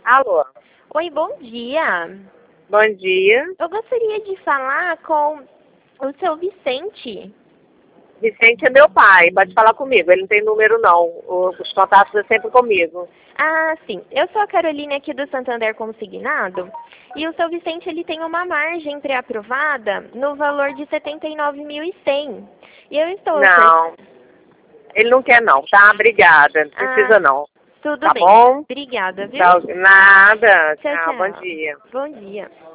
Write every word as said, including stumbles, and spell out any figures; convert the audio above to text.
Alô, Oi, bom dia. bom dia. Eu gostaria de falar com o seu Vicente. Vicente é meu pai, pode falar comigo. Ele não tem número não, O- os contatos é sempre comigo. Ah, sim. Eu sou a Caroline aqui do Santander Consignado. E o seu Vicente ele tem uma margem pré-aprovada no valor de setenta e nove mil e cem. E eu estou oferecendo. Não, ele não quer não, tá? Obrigada, não Ah, precisa não. tudo Tá bem. bom? Obrigada, viu? Tchau, nada. Tchau, Tchau, bom tchau. dia. Bom dia.